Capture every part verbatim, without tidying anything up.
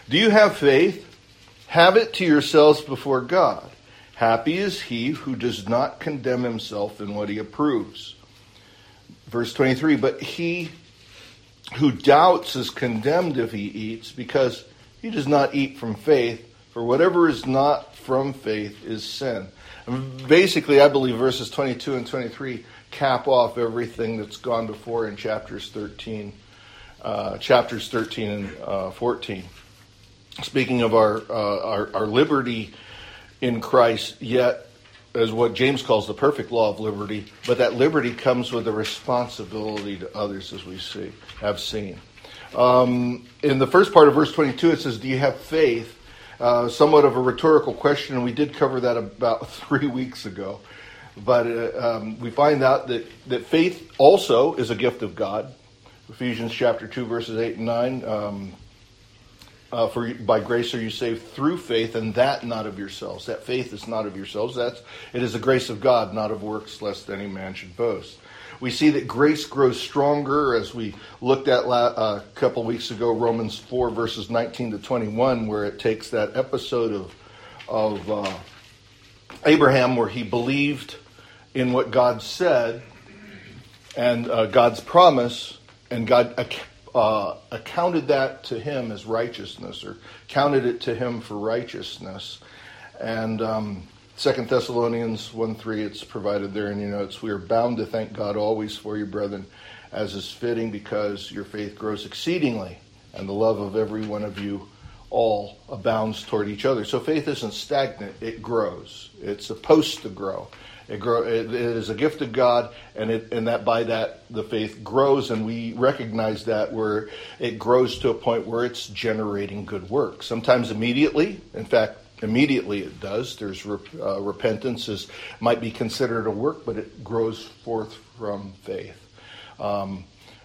Do you have faith? Have it to yourselves before God. Happy is he who does not condemn himself in what he approves. Verse twenty-three, but he who doubts is condemned if he eats, because he does not eat from faith, for whatever is not from faith is sin. And basically, I believe verses twenty-two and twenty-three cap off everything that's gone before in chapters thirteen, uh, chapters thirteen and uh, fourteen. Speaking of our, uh, our our liberty in Christ, yet as what James calls the perfect law of liberty, but that liberty comes with a responsibility to others, as we see, have seen. Um, in the first part of verse twenty-two, it says, do you have faith? Uh, somewhat of a rhetorical question, and we did cover that about three weeks ago. But uh, um, we find out that, that faith also is a gift of God. Ephesians chapter two, verses eight and nine. Um, Uh, for by grace are you saved through faith, and that not of yourselves. That faith is not of yourselves. That's it is the grace of God, not of works, lest any man should boast. We see that grace grows stronger, as we looked at la- uh, a couple weeks ago, Romans four verses nineteen to twenty-one, where it takes that episode of of uh, Abraham where he believed in what God said and uh, God's promise, and God Uh, accounted that to him as righteousness, or counted it to him for righteousness. And um, Second Thessalonians one three, it's provided there in your notes. We are bound to thank God always for you, brethren, as is fitting, because your faith grows exceedingly, and the love of every one of you all abounds toward each other. So faith isn't stagnant, it grows. It's supposed to grow. It, grow, it is a gift of God, and it, and that by that the faith grows, and we recognize that where it grows to a point where it's generating good work. Sometimes immediately, in fact, immediately it does. There's uh, repentance is might be considered a work, but it grows forth from faith. Um,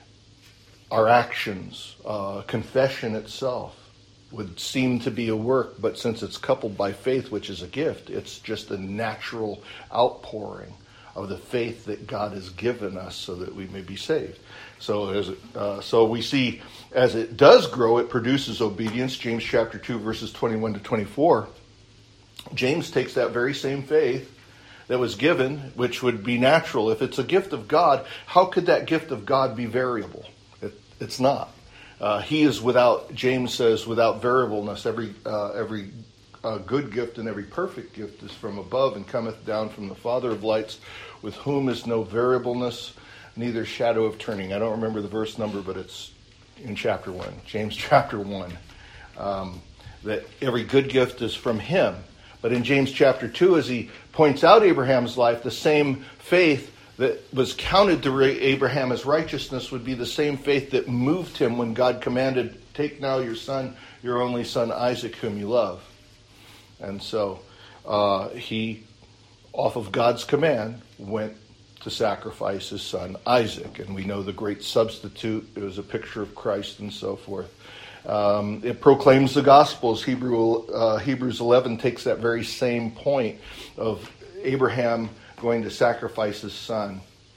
our actions, uh, confession itself, would seem to be a work, but since it's coupled by faith, which is a gift, it's just a natural outpouring of the faith that God has given us so that we may be saved. So as it, uh, so we see as it does grow, it produces obedience. James chapter two, verses twenty-one to twenty-four. James takes that very same faith that was given, which would be natural. If it's a gift of God, how could that gift of God be variable? It, it's not. Uh, he is without, James says, without variableness. Every uh, every uh, good gift and every perfect gift is from above and cometh down from the Father of lights, with whom is no variableness, neither shadow of turning. I don't remember the verse number, but it's in chapter one, James chapter one, um, that every good gift is from him. But in James chapter two, as he points out Abraham's life, the same faith that was counted to Abraham as righteousness would be the same faith that moved him when God commanded, take now your son, your only son Isaac, whom you love. And so uh, he, off of God's command, went to sacrifice his son Isaac. And we know the great substitute. It was a picture of Christ and so forth. Um, it proclaims the Gospels. Hebrew, uh, Hebrews eleven takes that very same point of Abraham going to sacrifice his son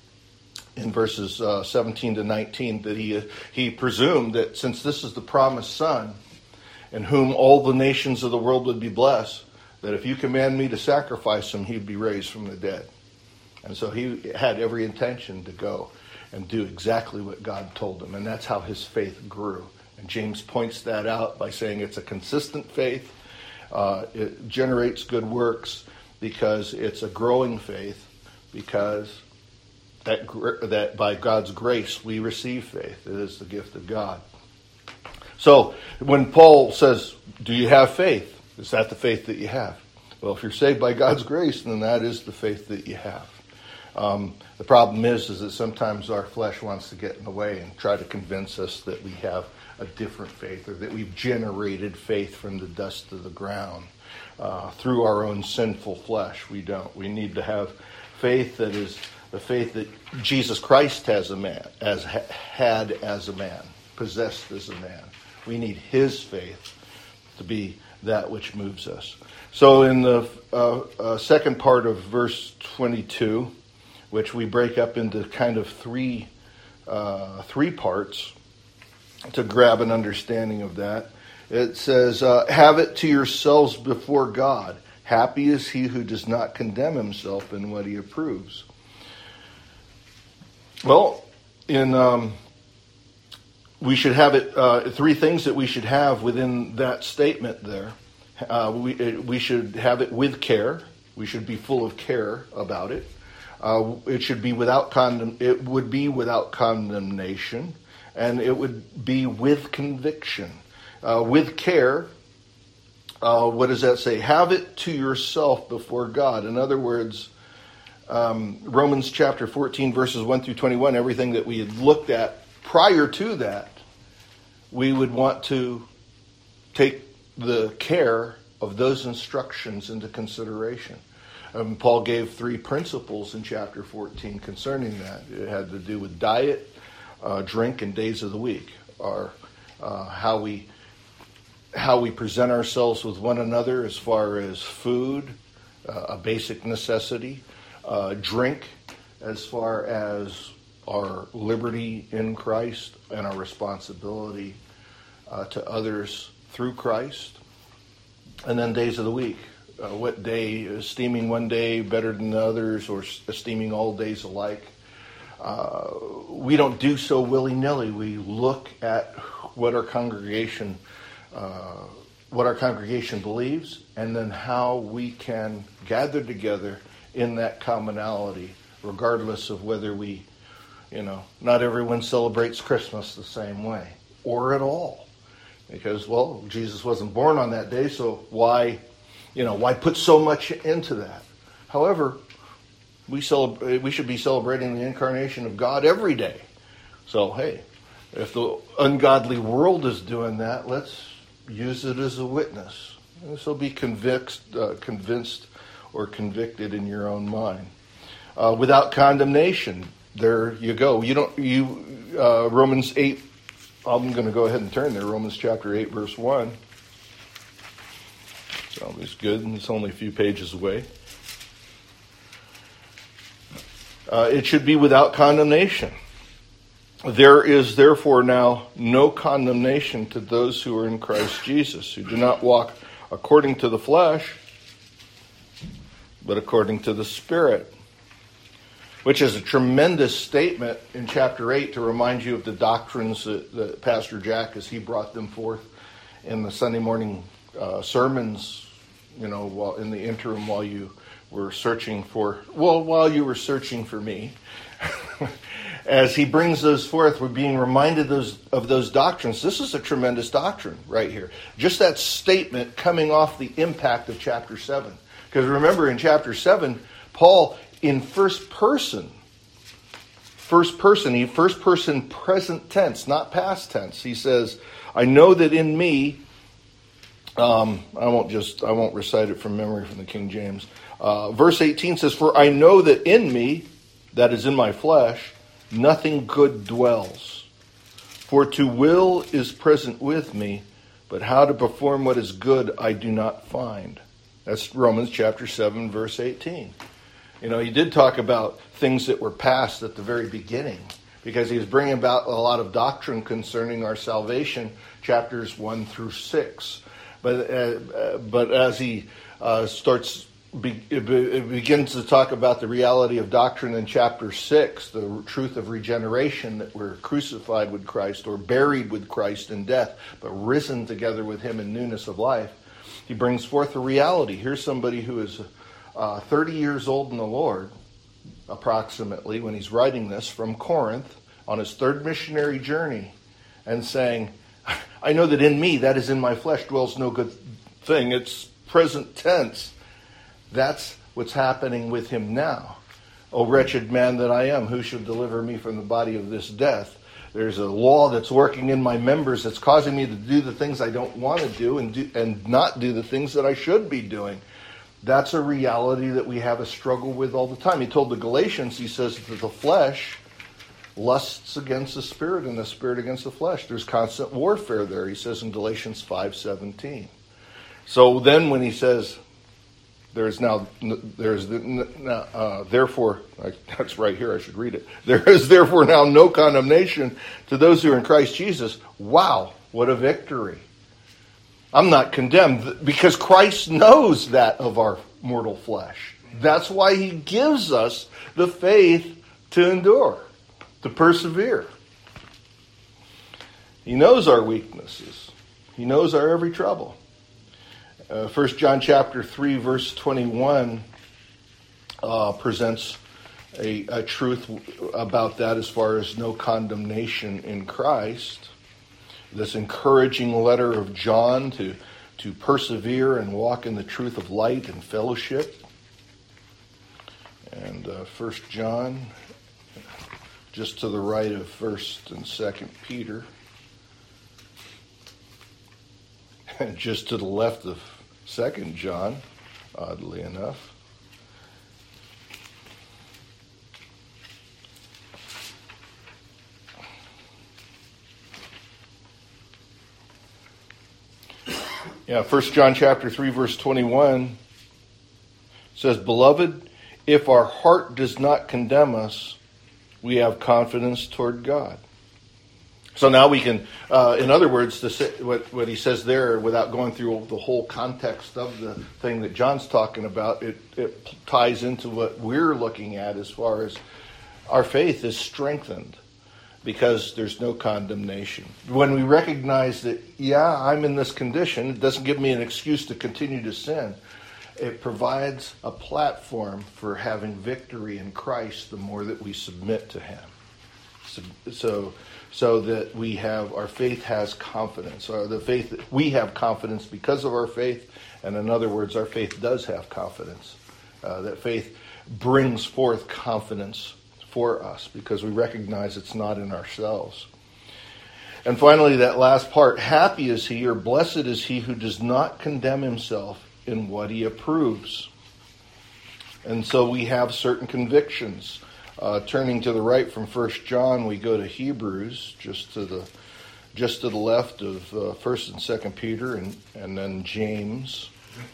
in verses uh, seventeen to nineteen, that he he presumed that since this is the promised son, in whom all the nations of the world would be blessed, that if you command me to sacrifice him, he'd be raised from the dead. And so he had every intention to go and do exactly what God told him, and that's how his faith grew. And James points that out by saying it's a consistent faith. Uh, it generates good works, because it's a growing faith, because that that by God's grace we receive faith. It is the gift of God. So when Paul says, do you have faith? Is that the faith that you have? Well, if you're saved by God's grace, then that is the faith that you have. Um, the problem is, is that sometimes our flesh wants to get in the way and try to convince us that we have a different faith, or that we've generated faith from the dust of the ground. Uh, through our own sinful flesh. We don't. We need to have faith that is the faith that Jesus Christ has a man, as ha- had as a man, possessed as a man. We need his faith to be that which moves us. So in the uh, uh, second part of verse twenty-two, which we break up into kind of three uh, three parts to grab an understanding of that, It says, uh, have it to yourselves before God. Happy is he who does not condemn himself in what he approves. Well, in um, we should have it, uh, three things that we should have within that statement there. Uh, we, we should have it with care. We should be full of care about it. Uh, it should be without condemn. It would be without condemnation, and it would be with conviction, uh, with care. Uh, what does that say? Have it to yourself before God. In other words, um, Romans chapter fourteen, verses one through twenty-one. Everything that we had looked at prior to that, we would want to take the care of those instructions into consideration. Um, Paul gave three principles in chapter fourteen concerning that. It had to do with diet, uh, drink, and days of the week, or uh, how we how we present ourselves with one another as far as food, uh, a basic necessity, uh, drink, as far as our liberty in Christ and our responsibility uh, to others through Christ, and then days of the week. Uh, what day, esteeming one day better than others, or esteeming all days alike. Uh, we don't do so willy-nilly. We look at what our congregation, uh, what our congregation believes, and then how we can gather together in that commonality, regardless of whether we, you know, not everyone celebrates Christmas the same way, or at all. Because, well, Jesus wasn't born on that day, so why... You know, why put so much into that? However, we celebrate, we should be celebrating the incarnation of God every day. So, hey, if the ungodly world is doing that, let's use it as a witness. And so be convinced, uh, convinced or convicted in your own mind. Uh, without condemnation, there you go. You don't, you, uh, Romans eight, I'm going to go ahead and turn there, Romans chapter eight, verse one. So it's good, and it's only a few pages away. Uh, it should be without condemnation. There is therefore now no condemnation to those who are in Christ Jesus, who do not walk according to the flesh, but according to the Spirit. Which is a tremendous statement in chapter eight to remind you of the doctrines that, that Pastor Jack, as he brought them forth in the Sunday morning uh, sermons, you know, while in the interim while you were searching for, well, while you were searching for me. As he brings those forth, we're being reminded those of those doctrines. This is a tremendous doctrine right here. Just that statement coming off the impact of chapter seven. Because remember, in chapter seven, Paul, in first person, first person, he first person present tense, not past tense. He says, I know that in me, Um, I won't just, I won't recite it from memory from the King James. Uh, verse eighteen says, for I know that in me, that is in my flesh, nothing good dwells. For to will is present with me, but how to perform what is good I do not find. That's Romans chapter seven, verse eighteen. You know, he did talk about things that were past at the very beginning, because he was bringing about a lot of doctrine concerning our salvation, chapters one through six. But uh, but as he uh, starts, be, it begins to talk about the reality of doctrine in chapter six, the truth of regeneration, that we're crucified with Christ or buried with Christ in death, but risen together with him in newness of life. He brings forth the reality. Here's somebody who is uh, thirty years old in the Lord, approximately, when he's writing this, from Corinth on his third missionary journey, and saying, I know that in me, that is in my flesh, dwells no good thing. It's present tense. That's what's happening with him now. O wretched man that I am, who shall deliver me from the body of this death? There's a law that's working in my members that's causing me to do the things I don't want to do and do, and not do the things that I should be doing. That's a reality that we have a struggle with all the time. He told the Galatians, he says that the flesh lusts against the spirit and the spirit against the flesh. There's constant warfare there, he says in Galatians five seventeen. So then when he says, there's now, there's uh, therefore, that's right here, I should read it. There is therefore now no condemnation to those who are in Christ Jesus. Wow, what a victory. I'm not condemned because Christ knows that of our mortal flesh. That's why he gives us the faith to endure, to persevere. He knows our weaknesses. He knows our every trouble. Uh, First John chapter three, verse twenty-one uh, presents a, a truth about that as far as no condemnation in Christ. This encouraging letter of John to, to persevere and walk in the truth of light and fellowship. And uh, First John, just to the right of First and Second Peter, and just to the left of Second John, oddly enough. Yeah, First John chapter three, verse twenty-one says, "Beloved, if our heart does not condemn us, we have confidence toward God." So now we can, uh, in other words, to say, what, what he says there, without going through the whole context of the thing that John's talking about, it, it ties into what we're looking at as far as our faith is strengthened because there's no condemnation. When we recognize that, yeah, I'm in this condition, it doesn't give me an excuse to continue to sin. It provides a platform for having victory in Christ the more that we submit to him. So, so, so that we have, our faith has confidence. Or the faith, we have confidence because of our faith. And in other words, our faith does have confidence. Uh, that faith brings forth confidence for us because we recognize it's not in ourselves. And finally, that last part, happy is he or blessed is he who does not condemn himself in what he approves. And so we have certain convictions. Uh, turning to the right from First John, we go to Hebrews, just to the just to the left of uh, First and Second Peter, and and then James,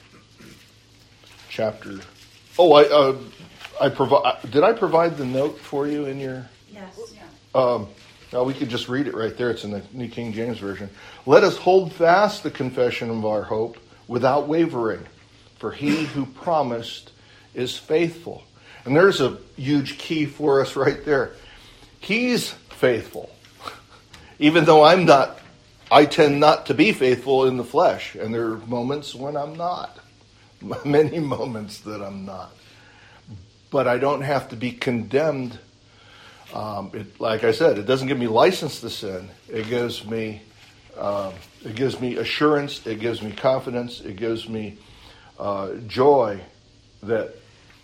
chapter. Oh, I uh, I provide. Did I provide the note for you in your? Yes. Yeah. Um, no, we could just read it right there. It's in the New King James Version. Let us hold fast the confession of our hope without wavering, for he who promised is faithful. And there's a huge key for us right there. He's faithful. Even though I'm not, I tend not to be faithful in the flesh. And there are moments when I'm not. Many moments that I'm not. But I don't have to be condemned. Um, it, like I said, it doesn't give me license to sin. It gives me, um, it gives me assurance. It gives me confidence. It gives me uh, joy that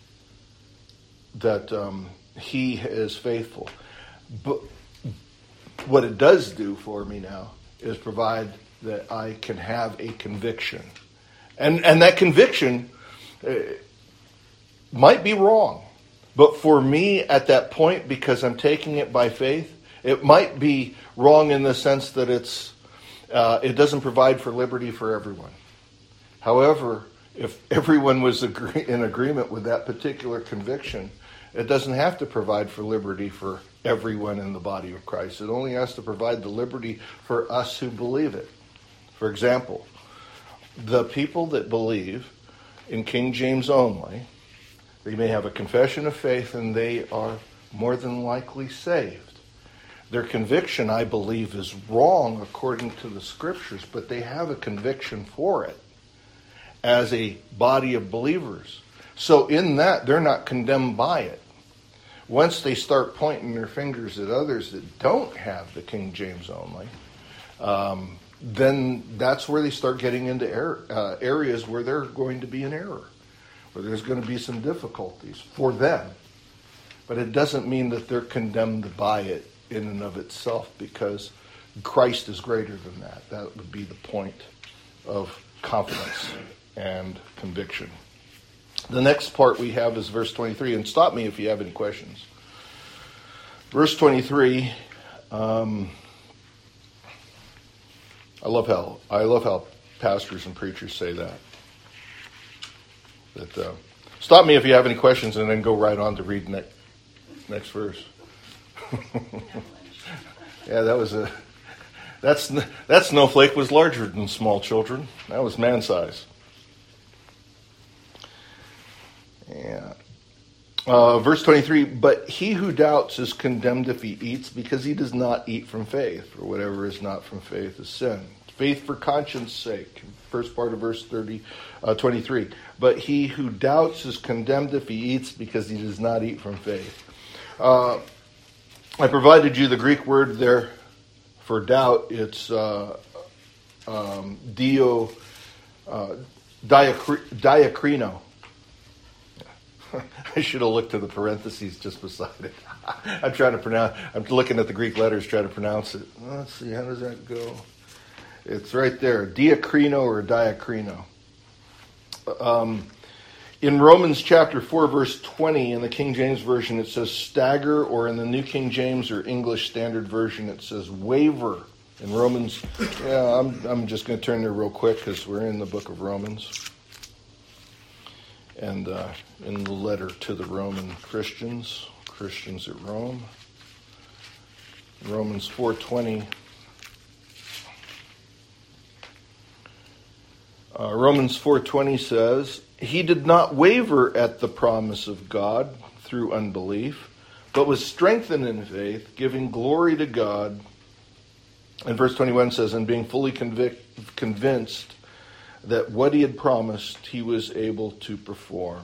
that um, he is faithful. But what it does do for me now is provide that I can have a conviction. And and that conviction uh, might be wrong. But for me at that point, because I'm taking it by faith, it might be wrong in the sense that it's uh, it doesn't provide for liberty for everyone. However, if everyone was agree- in agreement with that particular conviction, it doesn't have to provide for liberty for everyone in the body of Christ. It only has to provide the liberty for us who believe it. For example, the people that believe in King James only, they may have a confession of faith and they are more than likely saved. Their conviction, I believe, is wrong according to the scriptures, but they have a conviction for it as a body of believers. So in that, they're not condemned by it. Once they start pointing their fingers at others that don't have the King James only, um, then that's where they start getting into er- uh, areas where they're going to be in error, where there's going to be some difficulties for them. But it doesn't mean that they're condemned by it in and of itself, because Christ is greater than that. That would be the point of confidence and conviction. The next part we have is verse twenty-three, and stop me if you have any questions. Verse twenty-three, um, I love how I love how pastors and preachers say that. That uh, stop me if you have any questions, and then go right on to read next next verse. Yeah, that was a That's, that snowflake was larger than small children. That was man size. Yeah. Uh, verse twenty-three, but he who doubts is condemned if he eats, because he does not eat from faith, for whatever is not from faith is sin. Faith for conscience sake, first part of verse thirty, uh, twenty-three. But he who doubts is condemned if he eats, because he does not eat from faith. Uh, I provided you the Greek word there for doubt. It's uh, um, dio, uh, diacri- diakrino. I should have looked to the parentheses just beside it. I'm trying to pronounce. I'm looking at the Greek letters, trying to pronounce it. Let's see, how does that go? It's right there, diakrino or diakrino. Um, in Romans chapter four, verse twenty, in the King James Version, it says stagger, or in the New King James or English Standard Version, it says waver. In Romans, yeah, I'm, I'm just going to turn there real quick because we're in the book of Romans. And uh, in the letter to the Roman Christians, Christians at Rome, Romans four twenty. Uh, Romans four twenty says, he did not waver at the promise of God through unbelief, but was strengthened in faith, giving glory to God. And verse twenty-one says, and being fully convic- convinced that what he had promised, he was able to perform.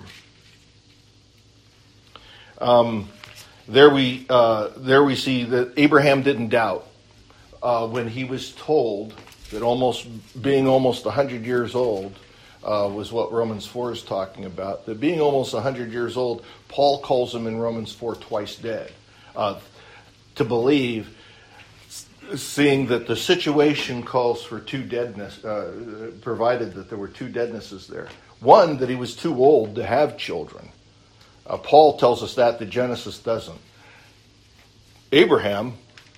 Um, there we uh, there we see that Abraham didn't doubt uh, when he was told that almost being almost one hundred years old uh, was what Romans four is talking about. That being almost one hundred years old, Paul calls him in Romans four twice dead. Uh, to believe, seeing that the situation calls for two deadness, uh, provided that there were two deadnesses there. One, that he was too old to have children. Uh, Paul tells us that, that Genesis doesn't. Abraham,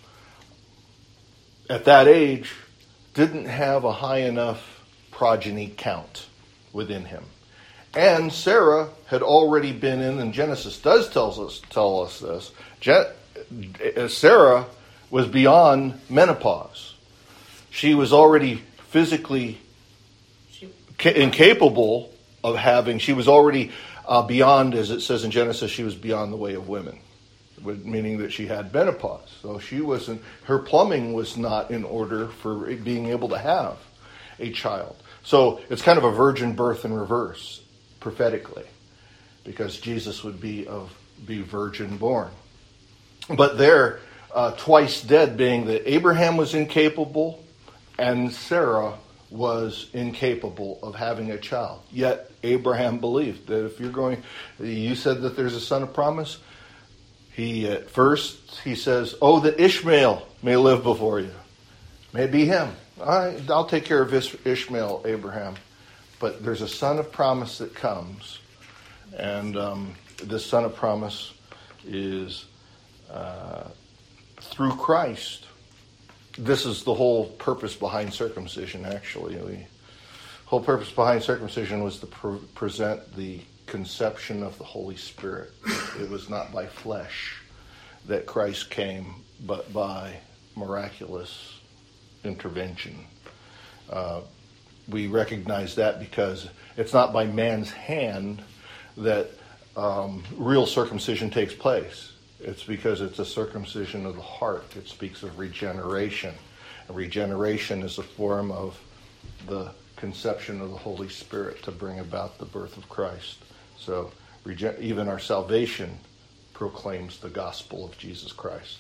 at that age, didn't have a high enough progeny count within him. And Sarah had already been in, and Genesis does tells us tell us this, Je- Sarah was beyond menopause. She was already physically ca- incapable of having, she was already uh, beyond, as it says in Genesis, she was beyond the way of women, meaning that she had menopause. So she wasn't, her plumbing was not in order for being able to have a child. So it's kind of a virgin birth in reverse, prophetically, because Jesus would be of be virgin born. But there, Uh, twice dead, being that Abraham was incapable and Sarah was incapable of having a child. Yet Abraham believed that if you're going, you said that there's a son of promise. He at first he says, "Oh, that Ishmael may live before you." May it be him. All right, I'll take care of Ishmael, Abraham. But there's a son of promise that comes, and um, this son of promise is. Uh, Through Christ. This is the whole purpose behind circumcision, actually. The whole purpose behind circumcision was to pre- present the conception of the Holy Spirit. It was not by flesh that Christ came, but by miraculous intervention. Uh, we recognize that because it's not by man's hand that um, real circumcision takes place. It's because it's a circumcision of the heart. It speaks of regeneration. And regeneration is a form of the conception of the Holy Spirit to bring about the birth of Christ. So rege- even our salvation proclaims the gospel of Jesus Christ.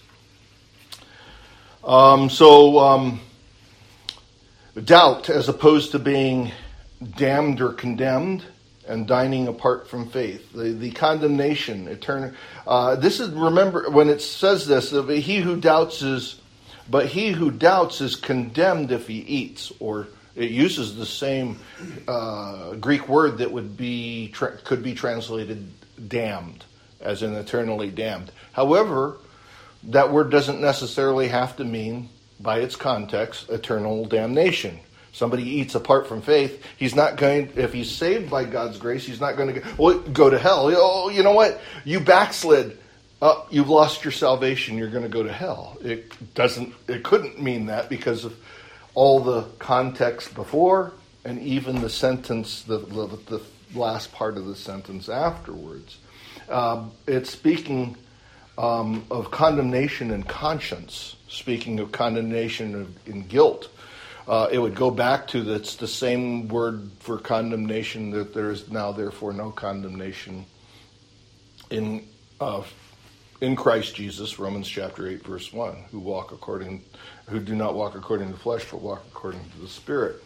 Um, so um, doubt, as opposed to being damned or condemned, and dining apart from faith. The, the condemnation, eternal. Uh, this is, remember, when it says this, he who doubts is, but he who doubts is condemned if he eats, or it uses the same uh, Greek word that would be, tra- could be translated damned, as in eternally damned. However, that word doesn't necessarily have to mean, by its context, eternal damnation. Somebody eats apart from faith, he's not going, if he's saved by God's grace, he's not going to go, well, go to hell. Oh, you know what? You backslid. uh, you've lost your salvation, you're going to go to hell. It doesn't. It couldn't mean that because of all the context before and even the sentence, the, the, the last part of the sentence afterwards. Uh, it's speaking um, of condemnation and conscience, speaking of condemnation of, in guilt. Uh, it would go back to that's the same word for condemnation, that there is now therefore no condemnation in uh, in Christ Jesus, Romans chapter eight, verse one, who walk according, who do not walk according to the flesh, but walk according to the Spirit.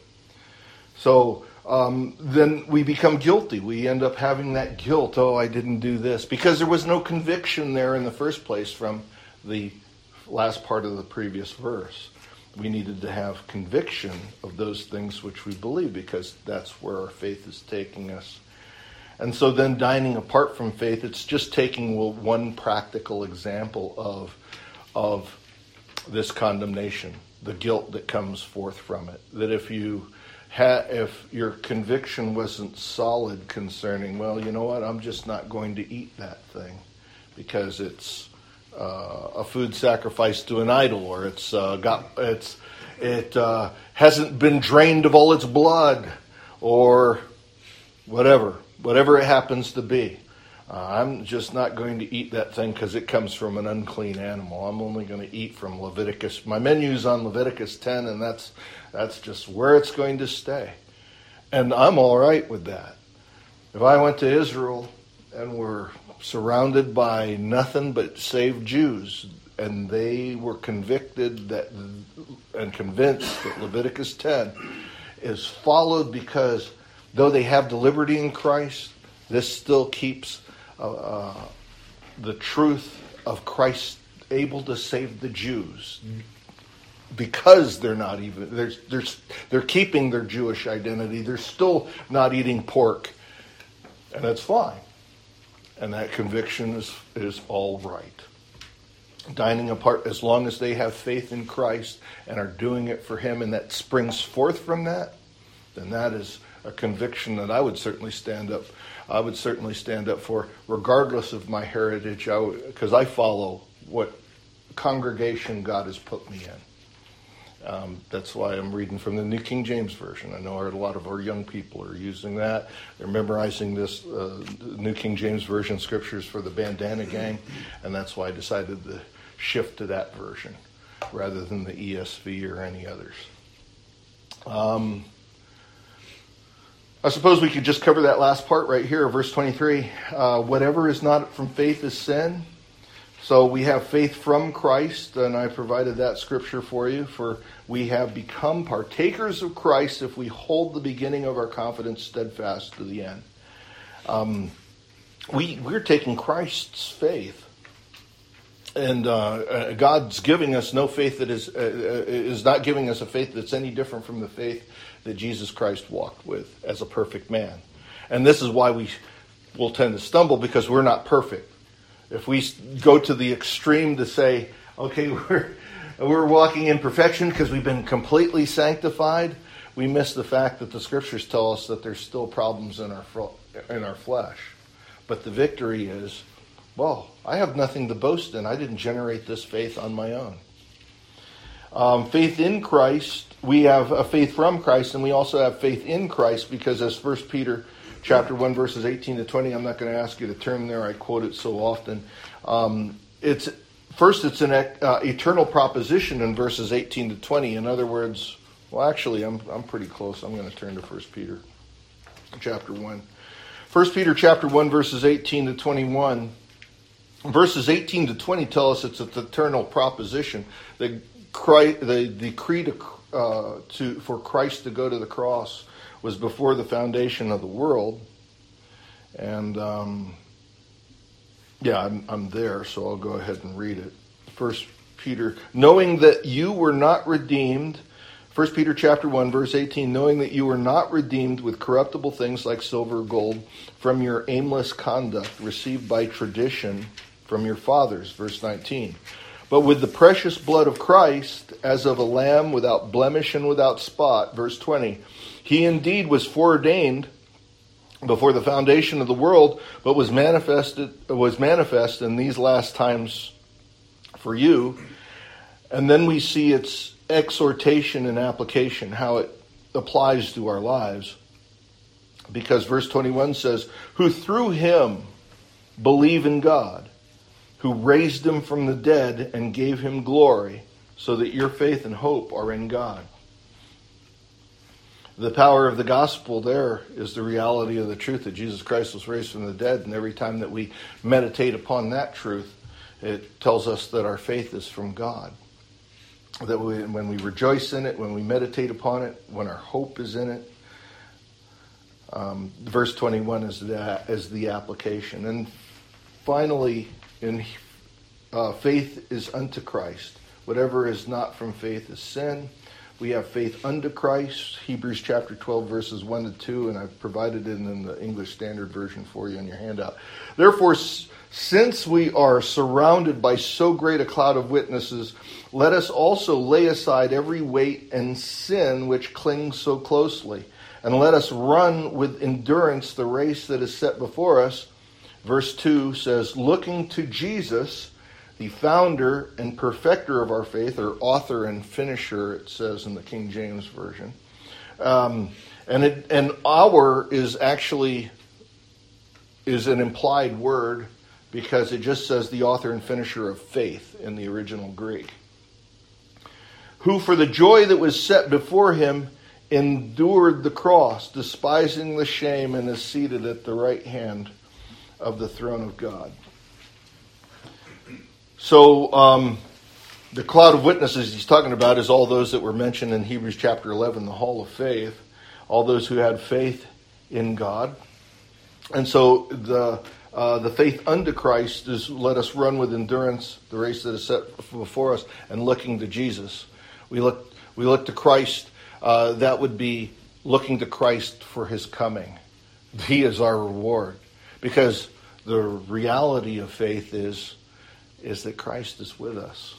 So um, then we become guilty. We end up having that guilt. Oh, I didn't do this, because there was no conviction there in the first place from the last part of the previous verse. We needed to have conviction of those things which we believe, because that's where our faith is taking us. And so then dining apart from faith, it's just taking one practical example of, of this condemnation, the guilt that comes forth from it. That if you ha- if your conviction wasn't solid concerning, well, you know what, I'm just not going to eat that thing because it's Uh, a food sacrifice to an idol, or it's uh, got it's it uh, hasn't been drained of all its blood, or whatever, whatever it happens to be. Uh, I'm just not going to eat that thing because it comes from an unclean animal. I'm only going to eat from Leviticus. My menu's on Leviticus ten, and that's that's just where it's going to stay. And I'm all right with that. If I went to Israel and were surrounded by nothing but saved Jews, and they were convicted that and convinced that Leviticus ten is followed, because though they have the liberty in Christ, this still keeps uh, uh, the truth of Christ able to save the Jews, because they're not even they're they're they're keeping their Jewish identity. They're still not eating pork, and that's fine. And that conviction is, is all right. Dining apart, as long as they have faith in Christ and are doing it for Him, and that springs forth from that, then that is a conviction that I would certainly stand up. I would certainly stand up for, regardless of my heritage, because I, I follow what congregation God has put me in. Um, that's why I'm reading from the New King James Version. I know a lot of our young people are using that. They're memorizing this uh, New King James Version scriptures for the bandana gang, and that's why I decided to shift to that version rather than the E S V or any others. Um, I suppose we could just cover that last part right here, verse twenty-three. Uh, whatever is not from faith is sin. So we have faith from Christ, and I provided that scripture for you. For we have become partakers of Christ if we hold the beginning of our confidence steadfast to the end. Um, we we're taking Christ's faith, and uh, God's giving us no faith that is uh, is not giving us a faith that's any different from the faith that Jesus Christ walked with as a perfect man. And this is why we will tend to stumble, because we're not perfect. If we go to the extreme to say, okay, we're we're walking in perfection because we've been completely sanctified, we miss the fact that the scriptures tell us that there's still problems in our in our flesh. But the victory is, well, I have nothing to boast in. I didn't generate this faith on my own. Um, faith in Christ, we have a faith from Christ, and we also have faith in Christ, because as First Peter chapter one, verses eighteen to twenty, I'm not going to ask you to turn there. I quote it so often. Um, it's first, it's an uh, eternal proposition in verses eighteen to twenty. In other words, well, actually, I'm I'm pretty close. I'm going to turn to First Peter chapter one. First Peter chapter one, verses eighteen to twenty-one. Verses eighteen to twenty tell us it's an eternal proposition. The Christ, the decree to, uh, to for Christ to go to the cross was before the foundation of the world. And, um, yeah, I'm, I'm there, so I'll go ahead and read it. First Peter, knowing that you were not redeemed, First Peter chapter one, verse eighteen, knowing that you were not redeemed with corruptible things like silver or gold from your aimless conduct received by tradition from your fathers, verse nineteen. But with the precious blood of Christ, as of a lamb without blemish and without spot, verse twenty. He indeed was foreordained before the foundation of the world, but was manifested was manifest in these last times for you. And then we see its exhortation and application, how it applies to our lives. Because verse twenty-one says, who through him believe in God, who raised him from the dead and gave him glory, so that your faith and hope are in God. The power of the gospel there is the reality of the truth that Jesus Christ was raised from the dead. And every time that we meditate upon that truth, it tells us that our faith is from God. That we, when we rejoice in it, when we meditate upon it, when our hope is in it. Um, verse twenty-one is the, is the application. And finally, in uh, faith is unto Christ. Whatever is not from faith is sin. We have faith unto Christ, Hebrews chapter twelve, verses one to two, and I've provided it in the English Standard Version for you in your handout. Therefore, since we are surrounded by so great a cloud of witnesses, let us also lay aside every weight and sin which clings so closely, and let us run with endurance the race that is set before us. Verse two says, looking to Jesus, the founder and perfecter of our faith, or author and finisher, it says in the King James Version. Um, and it, and our is actually is an implied word because it just says the author and finisher of faith in the original Greek. Who for the joy that was set before him endured the cross, despising the shame, and is seated at the right hand of the throne of God. So um, the cloud of witnesses he's talking about is all those that were mentioned in Hebrews chapter eleven, the hall of faith, all those who had faith in God. And so the uh, the faith unto Christ is let us run with endurance the race that is set before us, and looking to Jesus. We look we look to Christ. Uh, that would be looking to Christ for his coming. He is our reward, because the reality of faith is. is that Christ is with us.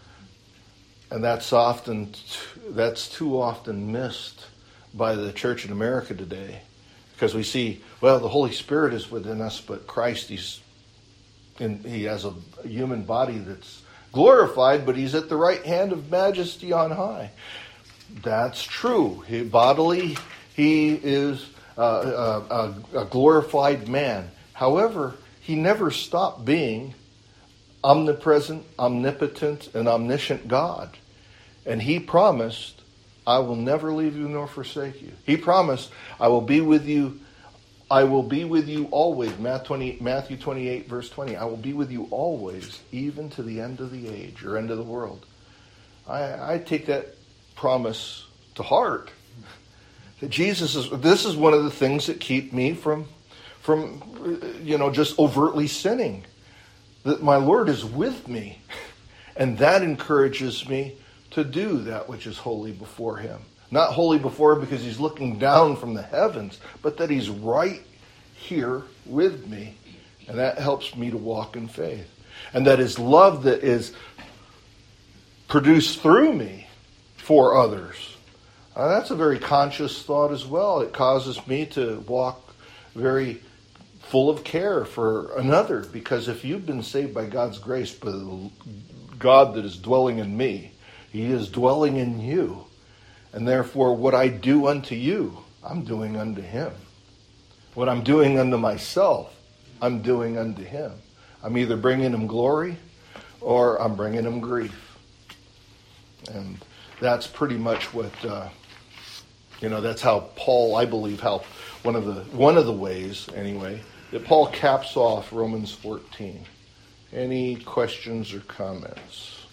And that's often, that's too often missed by the church in America today. Because we see, well, the Holy Spirit is within us, but Christ, he's in, he has a, a human body that's glorified, but he's at the right hand of majesty on high. That's true. He, bodily, he is uh, a, a, a glorified man. However, he never stopped being omnipresent, omnipotent, and omniscient God. And he promised, I will never leave you nor forsake you. He promised, I will be with you, I will be with you always. Matthew twenty-eight, verse twenty. I will be with you always, even to the end of the age, or end of the world. I, I take that promise to heart. That Jesus is, this is one of the things that keep me from, from, you know, just overtly sinning. That my Lord is with me. And that encourages me to do that which is holy before him. Not holy before him because he's looking down from the heavens, but that he's right here with me. And that helps me to walk in faith. And that his love that is produced through me for others. Uh, that's a very conscious thought as well. It causes me to walk very full of care for another, because if you've been saved by God's grace, by the God that is dwelling in me, he is dwelling in you. And therefore, what I do unto you, I'm doing unto him. What I'm doing unto myself, I'm doing unto him. I'm either bringing him glory or I'm bringing him grief. And that's pretty much what, uh, you know, that's how Paul, I believe, how one of the one of the ways, anyway, that Paul caps off Romans fourteen. Any questions or comments?